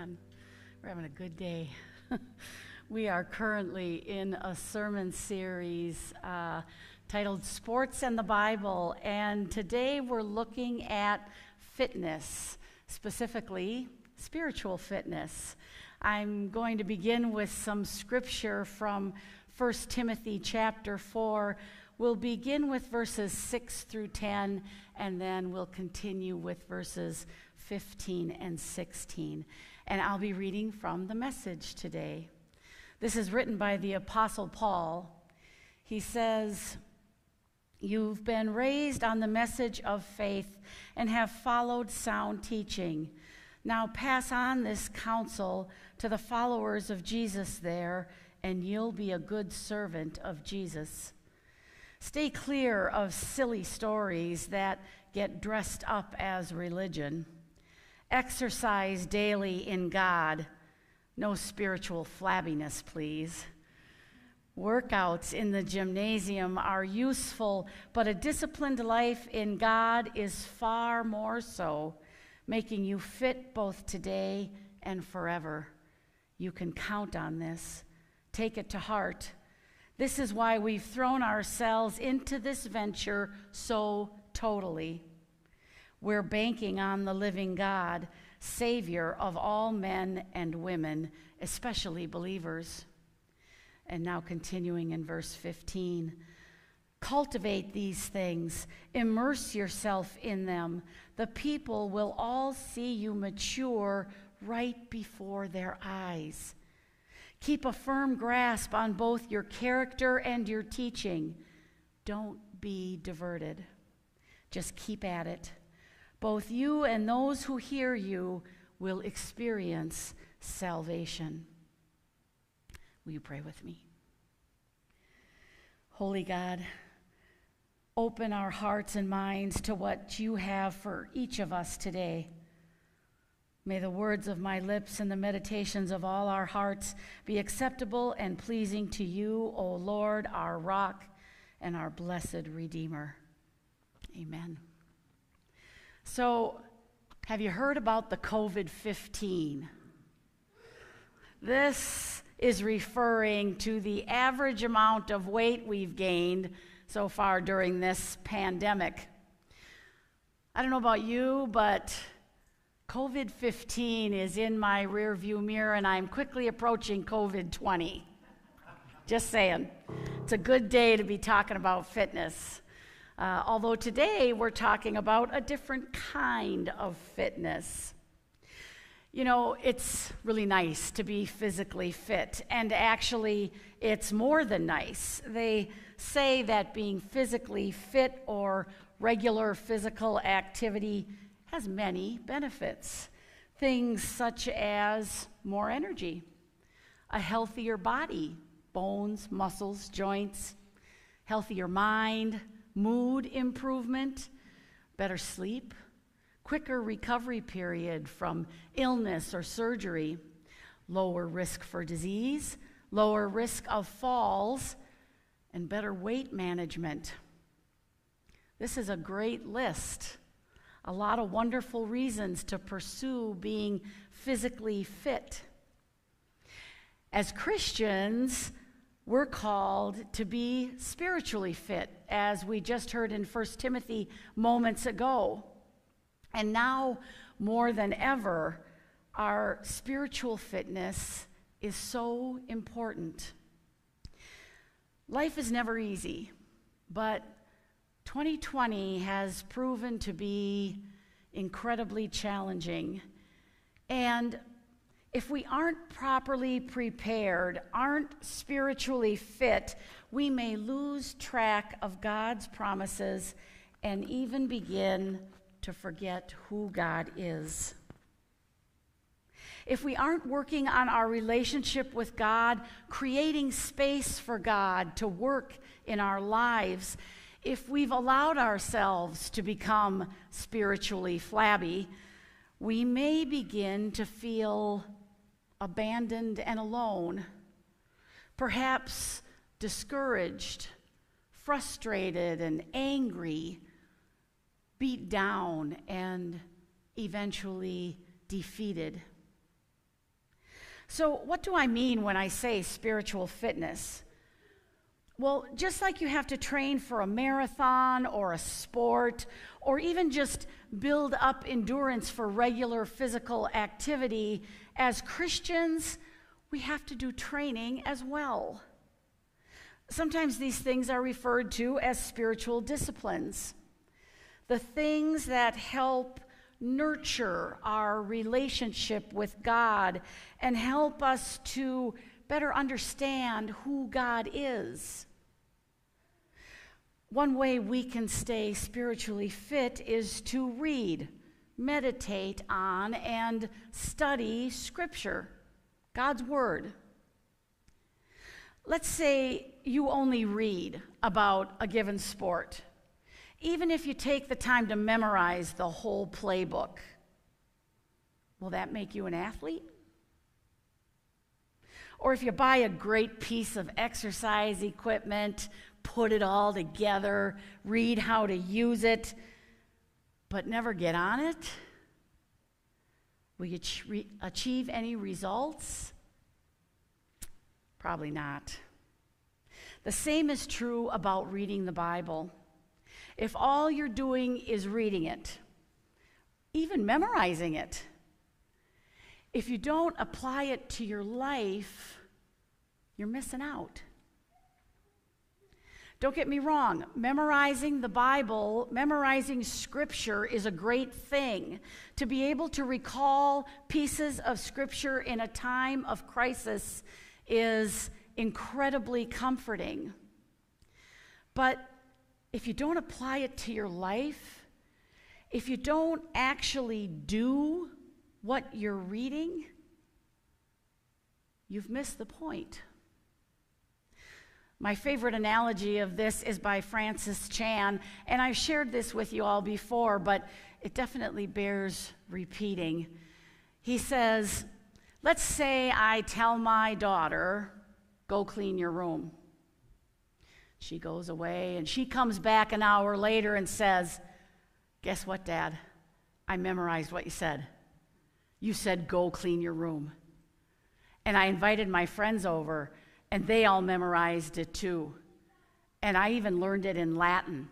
Amen. We're having a good day. We are currently in a sermon series titled Sports and the Bible, and today we're looking at fitness, specifically spiritual fitness. I'm going to begin with some scripture from 1 Timothy chapter 4. We'll begin with verses 6 through 10, and then we'll continue with verses 15 and 16. And I'll be reading from the Message today. This is written by the Apostle Paul. He says, "You've been raised on the message of faith and have followed sound teaching. Now pass on this counsel to the followers of Jesus there, and you'll be a good servant of Jesus. Stay clear of silly stories that get dressed up as religion. Exercise daily in God. No spiritual flabbiness, please. Workouts in the gymnasium are useful, but a disciplined life in God is far more so, making you fit both today and forever. You can count on this. Take it to heart. This is why we've thrown ourselves into this venture so totally. We're banking on the living God, Savior of all men and women, especially believers." And now continuing in verse 15. "Cultivate these things. Immerse yourself in them. The people will all see you mature right before their eyes. Keep a firm grasp on both your character and your teaching. Don't be diverted. Just keep at it. Both you and those who hear you will experience salvation." Will you pray with me? Holy God, open our hearts and minds to what you have for each of us today. May the words of my lips and the meditations of all our hearts be acceptable and pleasing to you, O Lord, our rock and our blessed Redeemer. Amen. So, have you heard about the COVID-15? This is referring to the average amount of weight we've gained so far during this pandemic. I don't know about you, but COVID-15 is in my rearview mirror, and I'm quickly approaching COVID-20. Just saying. It's a good day to be talking about fitness. Although today we're talking about a different kind of fitness. You know, it's really nice to be physically fit, and actually it's more than nice. They say that being physically fit or regular physical activity has many benefits. Things such as more energy, a healthier body, bones, muscles, joints, healthier mind, mood improvement, better sleep, quicker recovery period from illness or surgery, lower risk for disease, lower risk of falls, and better weight management. This is a great list. A lot of wonderful reasons to pursue being physically fit. As Christians, we're called to be spiritually fit, as we just heard in 1 Timothy moments ago. And now, more than ever, our spiritual fitness is so important. Life is never easy, but 2020 has proven to be incredibly challenging. And if we aren't properly prepared, aren't spiritually fit, we may lose track of God's promises and even begin to forget who God is. If we aren't working on our relationship with God, creating space for God to work in our lives, if we've allowed ourselves to become spiritually flabby, we may begin to feel abandoned and alone, perhaps discouraged, frustrated and angry, beat down and eventually defeated. So, what do I mean when I say spiritual fitness? Well, just like you have to train for a marathon or a sport, or even just build up endurance for regular physical activity, as Christians, we have to do training as well. Sometimes these things are referred to as spiritual disciplines, the things that help nurture our relationship with God and help us to better understand who God is. One way we can stay spiritually fit is to read, meditate on, and study Scripture, God's Word. Let's say you only read about a given sport. Even if you take the time to memorize the whole playbook, will that make you an athlete? Or if you buy a great piece of exercise equipment, put it all together, read how to use it, but never get on it, will you achieve any results? Probably not. The same is true about reading the Bible. If all you're doing is reading it, even memorizing it, if you don't apply it to your life, you're missing out. Don't get me wrong, memorizing the Bible, memorizing Scripture is a great thing. To be able to recall pieces of Scripture in a time of crisis is incredibly comforting. But if you don't apply it to your life, if you don't actually do what you're reading, you've missed the point. My favorite analogy of this is by Francis Chan, and I've shared this with you all before, but it definitely bears repeating. He says, let's say I tell my daughter, go clean your room. She goes away, and she comes back an hour later and says, guess what, Dad? I memorized what you said. You said, go clean your room. And I invited my friends over, and they all memorized it too. And I even learned it in Latin.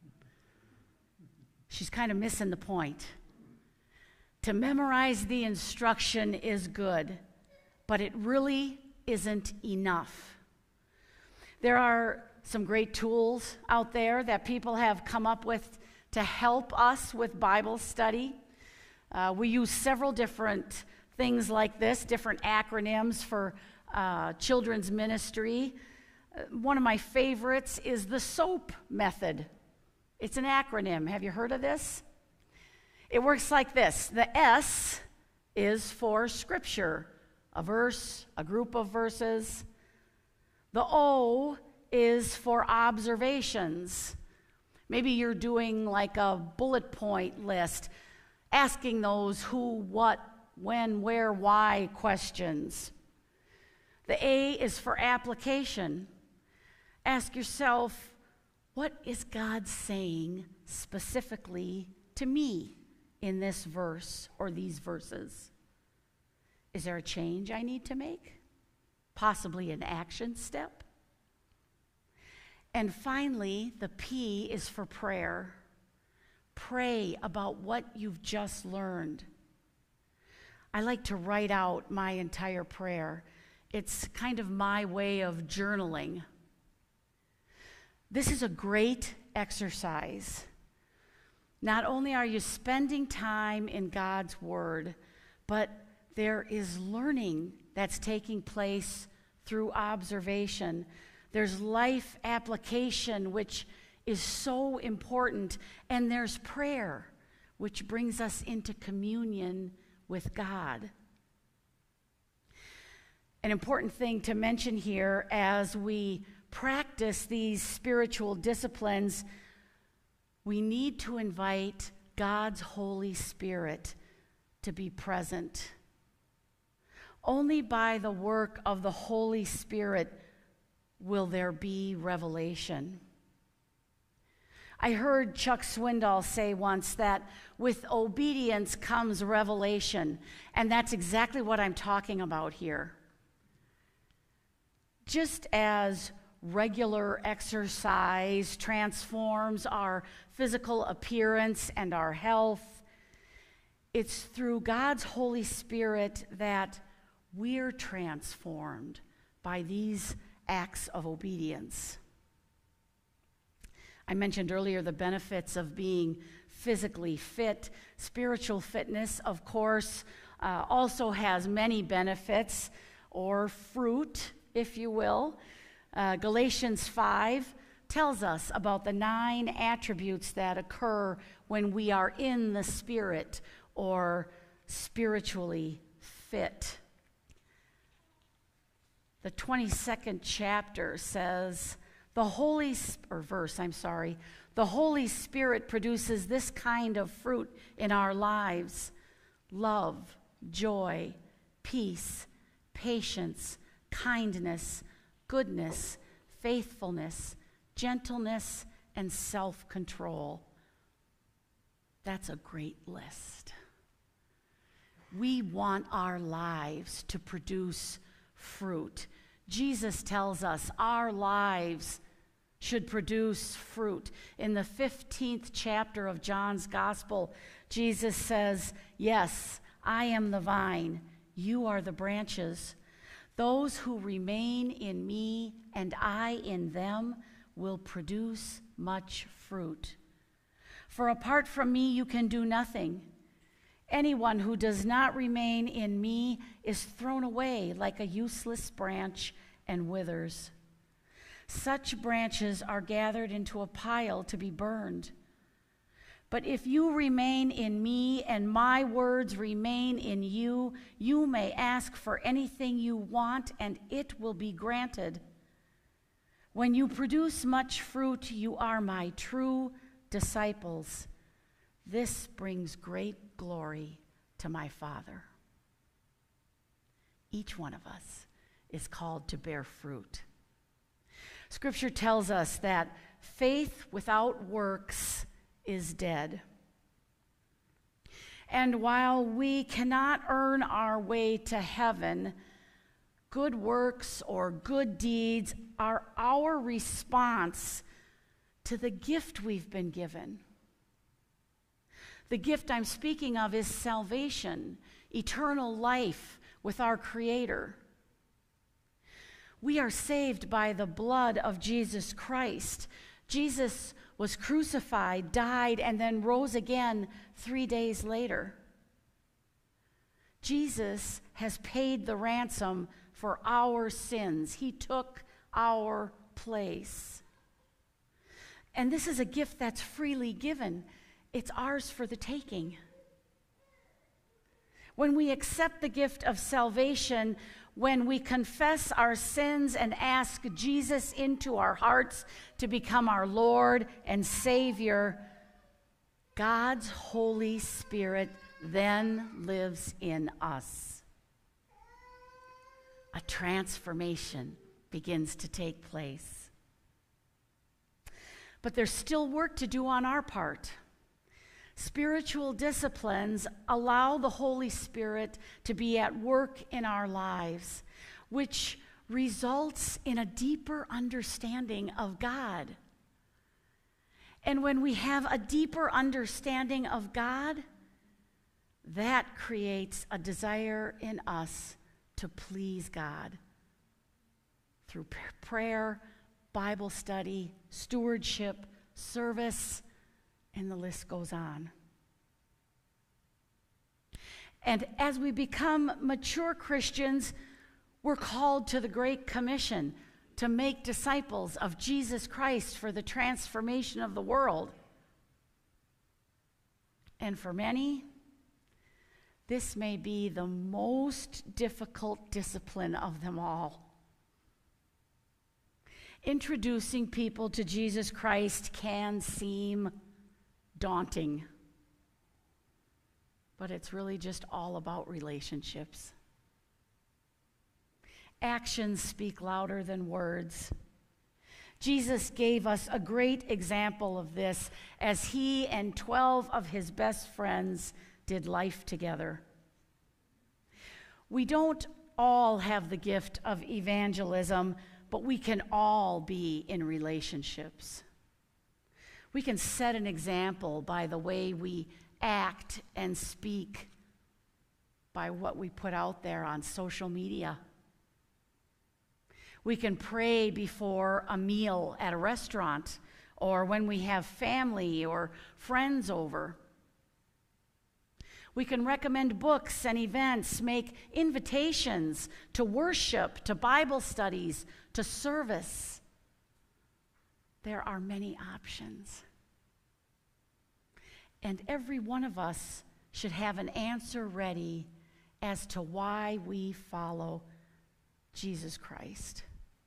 She's kind of missing the point. To memorize the instruction is good, but it really isn't enough. There are some great tools out there that people have come up with to help us with Bible study. We use several different things like this, different acronyms for children's ministry. One of my favorites is the SOAP method. It's an acronym. Have you heard of this? It works like this. The S is for Scripture, a verse, a group of verses. The O is for observations. Maybe you're doing like a bullet point list, asking those who, what, when, where, why questions. The A is for application. Ask yourself, what is God saying specifically to me in this verse or these verses? Is there a change I need to make? Possibly an action step? And finally, the P is for prayer. Pray about what you've just learned. I like to write out my entire prayer. It's kind of my way of journaling. This is a great exercise. Not only are you spending time in God's Word, but there is learning that's taking place through observation. There's life application, which is so important, and there's prayer, which brings us into communion with God. An important thing to mention here as we practice these spiritual disciplines, we need to invite God's Holy Spirit to be present. Only by the work of the Holy Spirit will there be revelation. I heard Chuck Swindoll say once that with obedience comes revelation, and that's exactly what I'm talking about here. Just as regular exercise transforms our physical appearance and our health, it's through God's Holy Spirit that we're transformed by these acts of obedience. I mentioned earlier the benefits of being physically fit. Spiritual fitness, of course, also has many benefits, or fruit, if you will. Galatians 5 tells us about the 9 attributes that occur when we are in the Spirit or spiritually fit. The 22nd chapter says, the Holy Spirit produces this kind of fruit in our lives: love, joy, peace, patience, kindness, goodness, faithfulness, gentleness, and self-control. That's a great list. We want our lives to produce fruit. Jesus tells us our lives should produce fruit. In the 15th chapter of John's Gospel, Jesus says, "Yes, I am the vine, you are the branches. Those who remain in me and I in them will produce much fruit. For apart from me, you can do nothing. Anyone who does not remain in me is thrown away like a useless branch and withers. Such branches are gathered into a pile to be burned. But if you remain in me and my words remain in you, you may ask for anything you want and it will be granted. When you produce much fruit, you are my true disciples. This brings great glory to my Father." Each one of us is called to bear fruit. Scripture tells us that faith without works is dead. And while we cannot earn our way to heaven, good works or good deeds are our response to the gift we've been given. The gift I'm speaking of is salvation, eternal life with our Creator. We are saved by the blood of Jesus Christ. Jesus was crucified, died, and then rose again 3 days later. Jesus has paid the ransom for our sins. He took our place. And this is a gift that's freely given. It's ours for the taking. When we accept the gift of salvation, when we confess our sins and ask Jesus into our hearts to become our Lord and Savior, God's Holy Spirit then lives in us. A transformation begins to take place. But there's still work to do on our part. Spiritual disciplines allow the Holy Spirit to be at work in our lives, which results in a deeper understanding of God. And when we have a deeper understanding of God, that creates a desire in us to please God through prayer, Bible study, stewardship, service, and the list goes on. And as we become mature Christians, we're called to the Great Commission to make disciples of Jesus Christ for the transformation of the world. And for many, this may be the most difficult discipline of them all. Introducing people to Jesus Christ can seem daunting, but it's really just all about relationships. Actions speak louder than words. Jesus gave us a great example of this as he and 12 of his best friends did life together. We don't all have the gift of evangelism, but we can all be in relationships. We can set an example by the way we act and speak, by what we put out there on social media. We can pray before a meal at a restaurant or when we have family or friends over. We can recommend books and events, make invitations to worship, to Bible studies, to service. There are many options. And every one of us should have an answer ready as to why we follow Jesus Christ.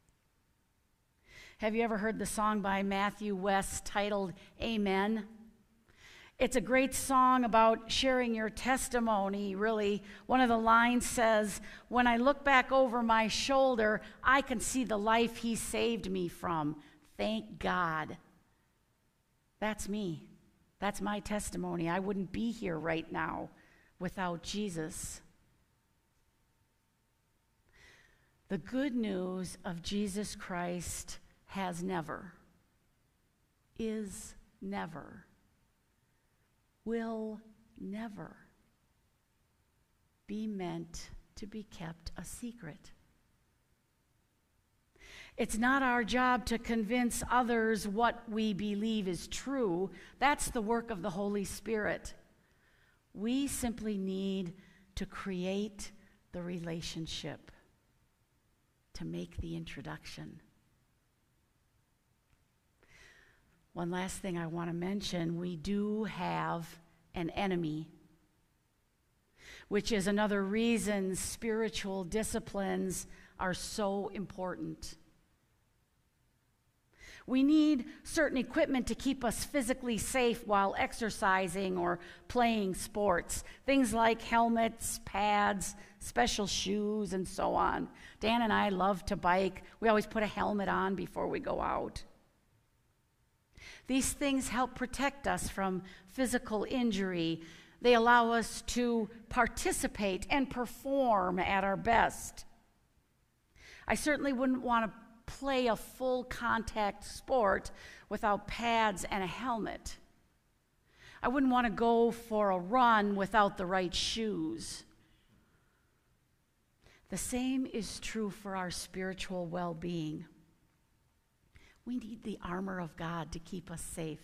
Have you ever heard the song by Matthew West titled Amen? It's a great song about sharing your testimony, really. One of the lines says, "When I look back over my shoulder, I can see the life he saved me from. Thank God." That's me. That's my testimony. I wouldn't be here right now without Jesus. The good news of Jesus Christ has never, is never, will never be meant to be kept a secret. It's not our job to convince others what we believe is true. That's the work of the Holy Spirit. We simply need to create the relationship, to make the introduction. One last thing I want to mention, we do have an enemy, which is another reason spiritual disciplines are so important. We need certain equipment to keep us physically safe while exercising or playing sports. Things like helmets, pads, special shoes, and so on. Dan and I love to bike. We always put a helmet on before we go out. These things help protect us from physical injury. They allow us to participate and perform at our best. I certainly wouldn't want to play a full contact sport without pads and a helmet. I wouldn't want to go for a run without the right shoes. The same is true for our spiritual well-being. We need the armor of God to keep us safe.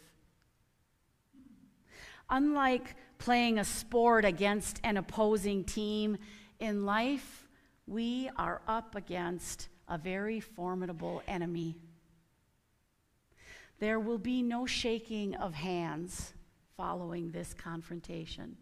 Unlike playing a sport against an opposing team, in life, we are up against a very formidable enemy. There will be no shaking of hands following this confrontation.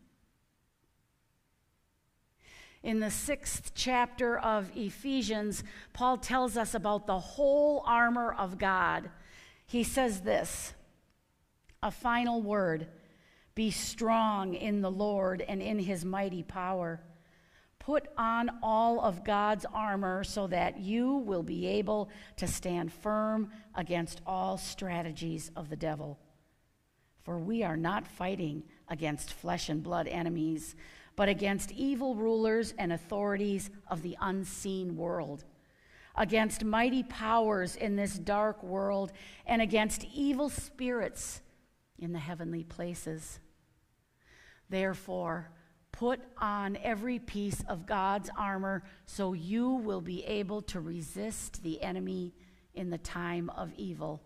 In the 6th chapter of Ephesians, Paul tells us about the whole armor of God. He says this, a final word, "Be strong in the Lord and in his mighty power. Put on all of God's armor so that you will be able to stand firm against all strategies of the devil. For we are not fighting against flesh and blood enemies, but against evil rulers and authorities of the unseen world, against mighty powers in this dark world, and against evil spirits in the heavenly places. Therefore, put on every piece of God's armor so you will be able to resist the enemy in the time of evil.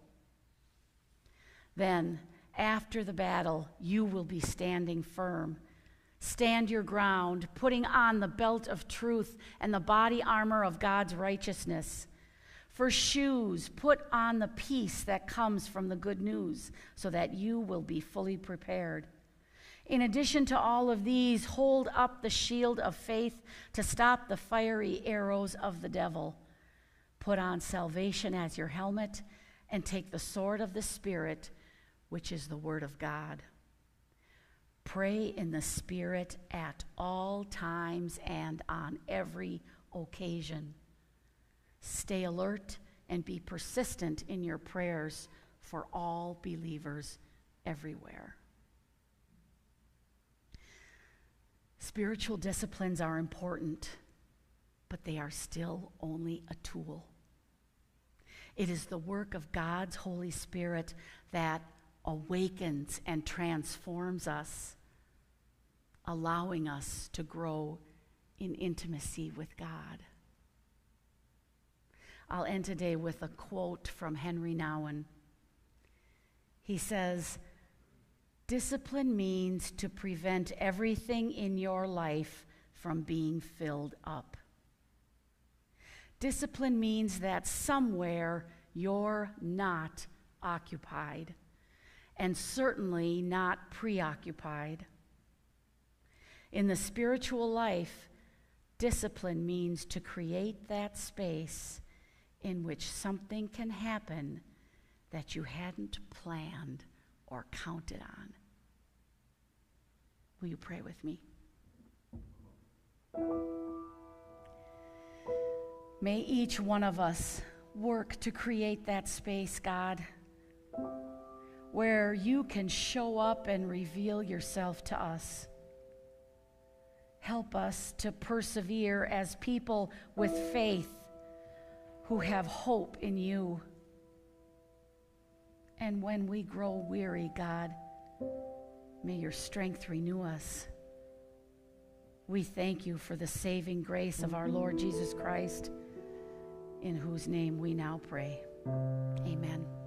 Then, after the battle, you will be standing firm. Stand your ground, putting on the belt of truth and the body armor of God's righteousness. For shoes, put on the peace that comes from the good news, so that you will be fully prepared. In addition to all of these, hold up the shield of faith to stop the fiery arrows of the devil. Put on salvation as your helmet, and take the sword of the Spirit, which is the word of God. Pray in the Spirit at all times and on every occasion. Stay alert and be persistent in your prayers for all believers everywhere. Spiritual disciplines are important, but they are still only a tool. It is the work of God's Holy Spirit that awakens and transforms us, allowing us to grow in intimacy with God. I'll end today with a quote from Henry Nouwen. He says, "Discipline means to prevent everything in your life from being filled up. Discipline means that somewhere you're not occupied, and certainly not preoccupied. In the spiritual life, discipline means to create that space in which something can happen that you hadn't planned or counted on." Will you pray with me? May each one of us work to create that space, God, where you can show up and reveal yourself to us. Help us to persevere as people with faith who have hope in you. And when we grow weary, God, may your strength renew us. We thank you for the saving grace of our Lord Jesus Christ, in whose name we now pray. Amen.